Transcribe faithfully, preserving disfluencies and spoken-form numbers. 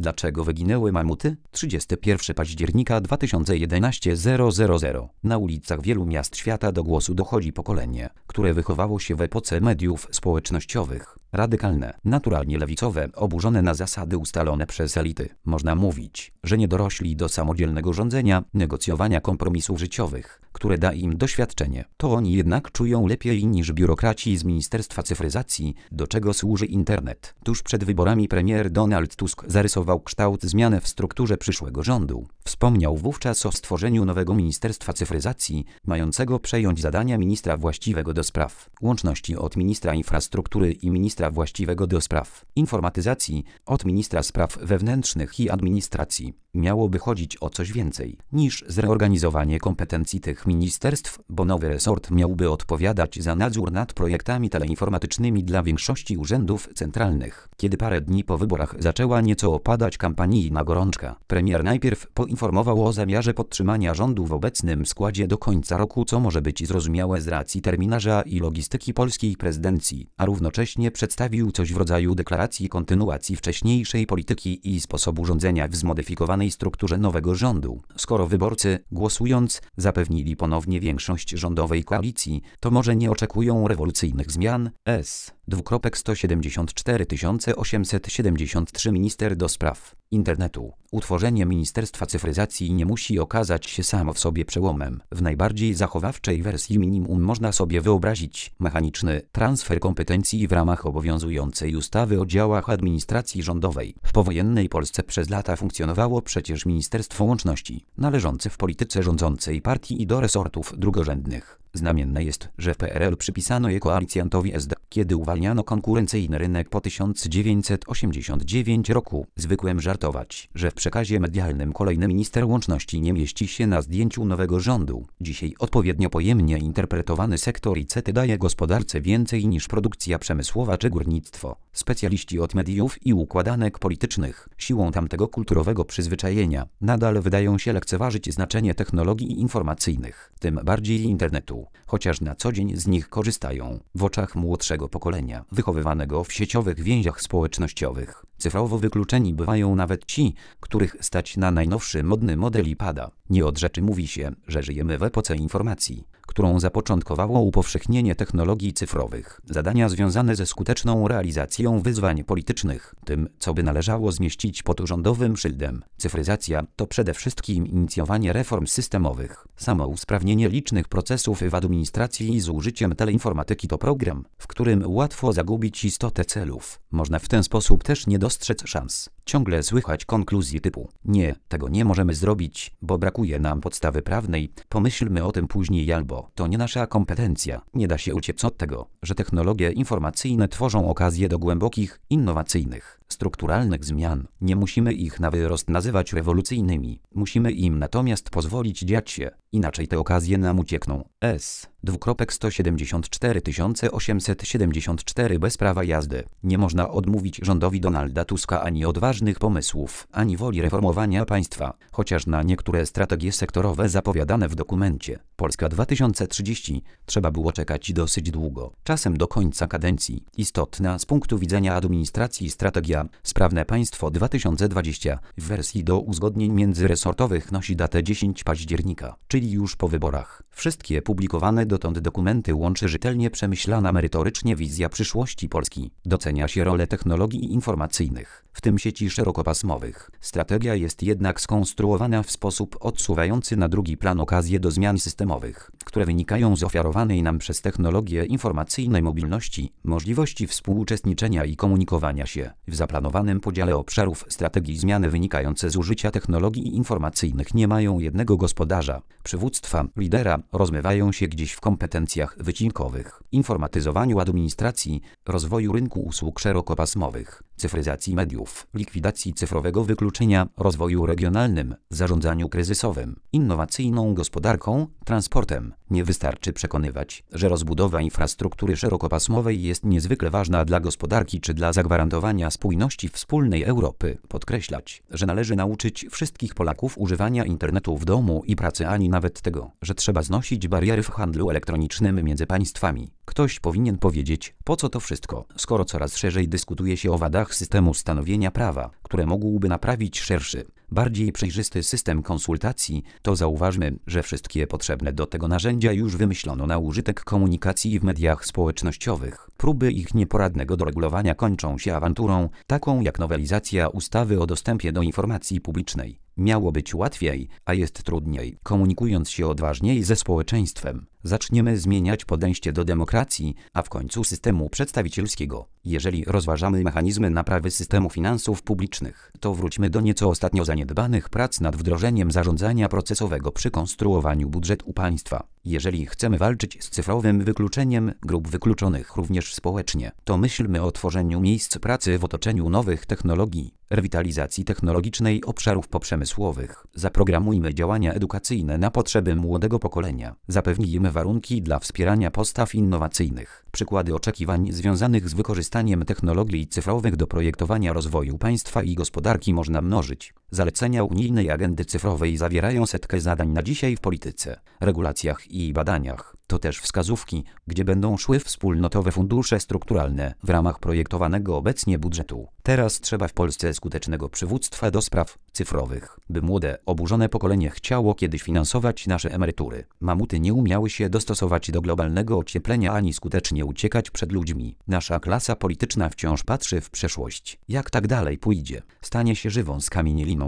Dlaczego wyginęły mamuty? trzydziestego pierwszego października dwa tysiące jedenastego zero zero zero. Na ulicach wielu miast świata do głosu dochodzi pokolenie, które wychowało się w epoce mediów społecznościowych. Radykalne, naturalnie lewicowe, oburzone na zasady ustalone przez elity. Można mówić, że nie dorośli do samodzielnego rządzenia, negocjowania kompromisów życiowych, które da im doświadczenie. To oni jednak czują lepiej niż biurokraci z Ministerstwa Cyfryzacji, do czego służy internet. Tuż przed wyborami premier Donald Tusk zarysował kształt zmiany w strukturze przyszłego rządu. Wspomniał wówczas o stworzeniu nowego Ministerstwa Cyfryzacji, mającego przejąć zadania ministra właściwego do spraw łączności od ministra infrastruktury i ministra właściwego do spraw informatyzacji od ministra spraw wewnętrznych i administracji. Miałoby chodzić o coś więcej niż zreorganizowanie kompetencji tych ministerstw, bo nowy resort miałby odpowiadać za nadzór nad projektami teleinformatycznymi dla większości urzędów centralnych. Kiedy parę dni po wyborach zaczęła nieco opadać kampanijna gorączka, premier najpierw poinformował o zamiarze podtrzymania rządu w obecnym składzie do końca roku, co może być zrozumiałe z racji terminarza i logistyki polskiej prezydencji, a równocześnie przedstawił coś w rodzaju deklaracji kontynuacji wcześniejszej polityki i sposobu rządzenia w zmodyfikowanej strukturze nowego rządu. Skoro wyborcy, głosując, zapewnili ponownie większość rządowej koalicji, to może nie oczekują rewolucyjnych zmian. S. sto siedemdziesiąt cztery tysiące osiemset siedemdziesiąt trzy Minister do spraw internetu. Utworzenie Ministerstwa Cyfryzacji nie musi okazać się samo w sobie przełomem. W najbardziej zachowawczej wersji minimum można sobie wyobrazić mechaniczny transfer kompetencji w ramach obowiązującej ustawy o działach administracji rządowej. W powojennej Polsce przez lata funkcjonowało przecież Ministerstwo Łączności, należące w polityce rządzącej partii i do resortów drugorzędnych. Znamienne jest, że w P R L przypisano je koalicjantowi S D. Kiedy uwalniano konkurencyjny rynek po tysiąc dziewięćset osiemdziesiątym dziewiątym roku, zwykłem żartować, że w przekazie medialnym kolejny minister łączności nie mieści się na zdjęciu nowego rządu. Dzisiaj odpowiednio pojemnie interpretowany sektor I C T daje gospodarce więcej niż produkcja przemysłowa czy górnictwo. Specjaliści od mediów i układanek politycznych, siłą tamtego kulturowego przyzwyczajenia, nadal wydają się lekceważyć znaczenie technologii informacyjnych, tym bardziej internetu, chociaż na co dzień z nich korzystają. W oczach młodszego pokolenia, wychowywanego w sieciowych więziach społecznościowych, cyfrowo wykluczeni bywają nawet ci, których stać na najnowszy modny model iPada. Nie od rzeczy mówi się, że żyjemy w epoce informacji, którą zapoczątkowało upowszechnienie technologii cyfrowych. Zadania związane ze skuteczną realizacją wyzwań politycznych, tym, co by należało zmieścić pod rządowym szyldem cyfryzacja, to przede wszystkim inicjowanie reform systemowych. Samo usprawnienie licznych procesów w administracji z użyciem teleinformatyki to program, w którym łatwo zagubić istotę celów. Można w ten sposób też nie dostrzec szans. Ciągle słychać konkluzje typu: nie, tego nie możemy zrobić, bo brakuje nam podstawy prawnej, pomyślmy o tym później, albo to nie nasza kompetencja. Nie da się uciec od tego, że technologie informacyjne tworzą okazję do głębokich, innowacyjnych, strukturalnych zmian. Nie musimy ich na wyrost nazywać rewolucyjnymi. Musimy im natomiast pozwolić dziać się, inaczej te okazje nam uciekną. S. sto siedemdziesiąt cztery tysiące osiemset siedemdziesiąt cztery Bez prawa jazdy. Nie można odmówić rządowi Donalda Tuska ani odważnych pomysłów, ani woli reformowania państwa, chociaż na niektóre strategie sektorowe zapowiadane w dokumencie Polska dwa tysiące trzydzieści trzeba było czekać dosyć długo, czasem do końca kadencji. Istotna z punktu widzenia administracji strategia Sprawne Państwo dwa tysiące dwadzieścia w wersji do uzgodnień międzyresortowych nosi datę dziesiątego października, czyli już po wyborach. Wszystkie publikowane dotąd dokumenty łączy rzetelnie przemyślana merytorycznie wizja przyszłości Polski. Docenia się rolę technologii informacyjnych, w tym sieci szerokopasmowych. Strategia jest jednak skonstruowana w sposób odsuwający na drugi plan okazje do zmian systemowych, które wynikają z ofiarowanej nam przez technologie informacyjnej mobilności, możliwości współuczestniczenia i komunikowania się. W zaplanowanym podziale obszarów strategii zmiany wynikające z użycia technologii informacyjnych nie mają jednego gospodarza, przywództwa, lidera, rozmywają się gdzieś w kompetencjach wycinkowych, informatyzowaniu administracji, rozwoju rynku usług szerokopasmowych, cyfryzacji mediów, likwidacji cyfrowego wykluczenia, rozwoju regionalnym, zarządzaniu kryzysowym, innowacyjną gospodarką, transportem. Nie wystarczy przekonywać, że rozbudowa infrastruktury szerokopasmowej jest niezwykle ważna dla gospodarki czy dla zagwarantowania spójności spójności wspólnej Europy, podkreślać, że należy nauczyć wszystkich Polaków używania internetu w domu i pracy, ani nawet tego, że trzeba znosić bariery w handlu elektronicznym między państwami. Ktoś powinien powiedzieć, po co to wszystko, skoro coraz szerzej dyskutuje się o wadach systemu stanowienia prawa, które mógłby naprawić szerszy, bardziej przejrzysty system konsultacji, to zauważmy, że wszystkie potrzebne do tego narzędzia już wymyślono na użytek komunikacji w mediach społecznościowych. Próby ich nieporadnego doregulowania kończą się awanturą, taką jak nowelizacja ustawy o dostępie do informacji publicznej. Miało być łatwiej, a jest trudniej, komunikując się odważniej ze społeczeństwem. Zaczniemy zmieniać podejście do demokracji, a w końcu systemu przedstawicielskiego. Jeżeli rozważamy mechanizmy naprawy systemu finansów publicznych, to wróćmy do nieco ostatnio zaniedbanych prac nad wdrożeniem zarządzania procesowego przy konstruowaniu budżetu państwa. Jeżeli chcemy walczyć z cyfrowym wykluczeniem grup wykluczonych również społecznie, to myślmy o tworzeniu miejsc pracy w otoczeniu nowych technologii, rewitalizacji technologicznej obszarów poprzemysłowych. Zaprogramujmy działania edukacyjne na potrzeby młodego pokolenia. Zapewnijmy warunki dla wspierania postaw innowacyjnych. Przykłady oczekiwań związanych z wykorzystaniem technologii cyfrowych do projektowania rozwoju państwa i gospodarki można mnożyć. Zalecenia unijnej agendy cyfrowej zawierają setkę zadań na dzisiaj w polityce, regulacjach i badaniach. To też wskazówki, gdzie będą szły wspólnotowe fundusze strukturalne w ramach projektowanego obecnie budżetu. Teraz trzeba w Polsce skutecznego przywództwa do spraw cyfrowych, by młode, oburzone pokolenie chciało kiedyś finansować nasze emerytury. Mamuty nie umiały się dostosować do globalnego ocieplenia ani skutecznie uciekać przed ludźmi. Nasza klasa polityczna wciąż patrzy w przeszłość. Jak tak dalej pójdzie, stanie się żywą skamienieliną.